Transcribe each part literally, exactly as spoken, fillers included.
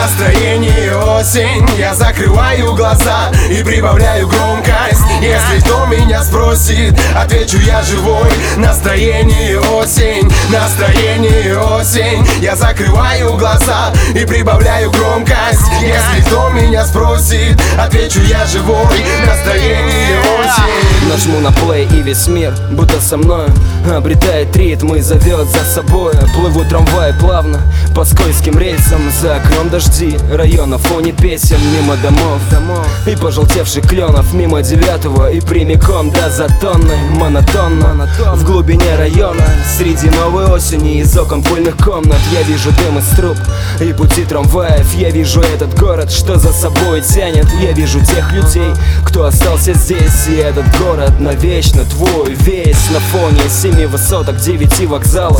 Настроение осень, я закрываю глаза и прибавляю громкость. Если кто меня спросит, отвечу я живой. Настроение осень, настроение осень, я закрываю глаза и прибавляю громкость. Если кто меня спросит, отвечу я живой. Настроение осень. Нажму на плей и весь мир, будто со мною, обретает ритм и зовет за собой. Плыву трамвай плавно по скользким рельсам. За окном дожди, район на фоне песен. Мимо домов и пожелтевших кленов, мимо девятого и прямиком до Затонной. Монотонно в глубине района, среди новой осени, из окон пыльных комнат я вижу дым из труб и пути трамваев. Я вижу этот город, что за собой тянет. Я вижу тех людей, кто остался здесь. И этот город навечно твой весь. На фоне семи высоток, девяти вокзалов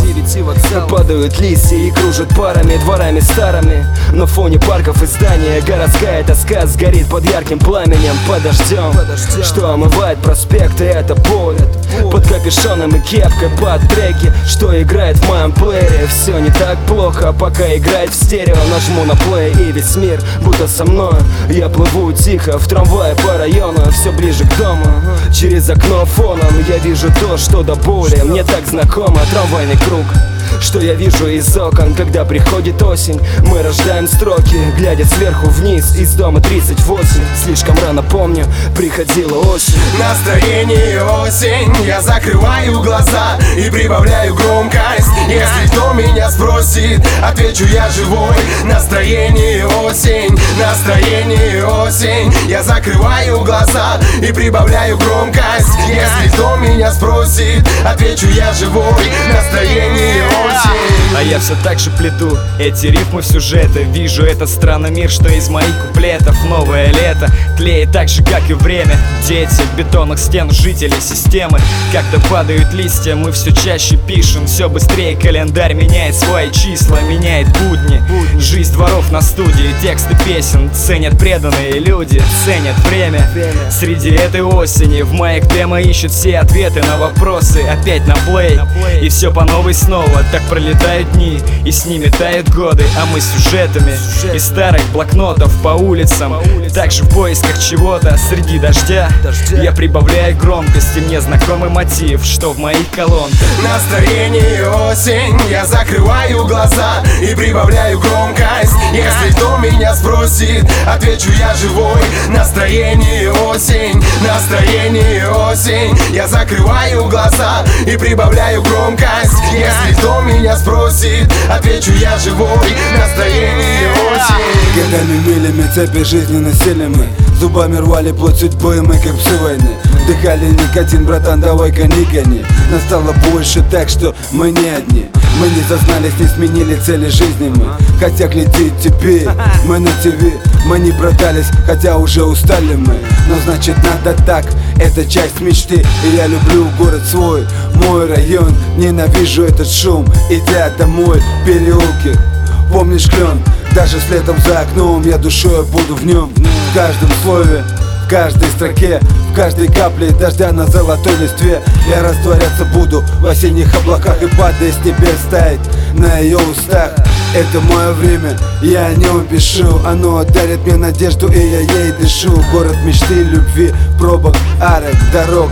падают листья и кружат парами, дворами старыми. На фоне парков и зданий городская тоска сгорит под ярким пламенем, под дождем, что омывает проспекты. Это боль под капюшоном и кепкой, под треки, что играет в моем плеере. Все не так плохо, пока играет в стерео. Нажму на плей и весь мир будто со мною. Я плыву тихо в трамвае по району, все ближе к дому. Через окно фоном я вижу то, что до боли мне так знакомо. Трамвайный круг, что я вижу из окон, когда приходит осень. Мы рождаем строки, глядя сверху вниз из дома тридцать восемь. Слишком рано помню, приходила осень. Настроение осень, я закрываю глаза и прибавляю громкость. Если кто меня спросит, отвечу я живой. Настроение осень, настроение осень, я закрываю глаза и прибавляю громкость. Если кто меня спросит, отвечу я живой. Настроение осень. А я все так же плету эти рифмы в сюжеты. Вижу этот странный мир, что из моих куплетов. Новое лето тлеет так же, как и время. Дети бетонных стен, жители системы. Когда падают листья, мы все чаще пишем. Все быстрее календарь меняет свои числа, меняет будни. Жизнь дворов на студии, тексты песен ценят преданные люди, ценят время. Среди этой осени в моих демо ищут все ответы на вопросы. Опять на плей, и все по новой снова. Так пролетают дни, и с ними тают годы. А мы с сюжетами из старых блокнотов по улицам, также в поисках чего-то среди дождя. Я прибавляю громкости, мне знакомый мотив, что в моих колонках. Настроение осень, я закрываю глаза и прибавляю громкость. Если кто меня спросит, отвечу я живой. Настроение осень, настроение осень, я закрываю глаза и прибавляю громкость. Если кто меня спросит, отвечу я живой. Настроение осень. Годами милями цепи жизни носили мы, зубами рвали плоть судьбы мы, как псы войны. Вдыхали никотин, братан, давай-ка не гони. Нас стало больше, так что мы не одни. Мы не зазнались, не сменили цели жизни мы, хотя глядеть теперь мы на ТВ. Мы не продались, хотя уже устали мы. Но значит надо так, это часть мечты. И я люблю город свой, мой район. Ненавижу этот шум, идя домой, переулки. Помнишь клен, даже с летом за окном, я душой буду в нем. В каждом слове, в каждой строке, в каждой капле дождя на золотой листве. Я растворяться буду в осенних облаках и падая с небес таять на ее устах. Это мое время, я о нем пишу. Оно дарит мне надежду, и я ей дышу. Город мечты, любви, пробок, арок, дорог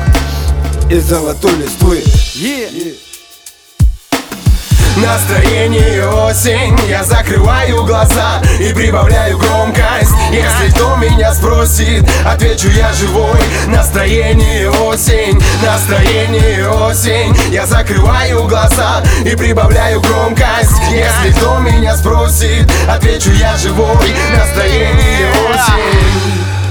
и золотой листвы. yeah. Настроение осень, я закрываю глаза и прибавляю громкость. Если кто меня спросит, отвечу я живой. Настроение осень, настроение осень, я закрываю глаза и прибавляю громкость. Если кто меня спросит, отвечу я живой. Настроение осень.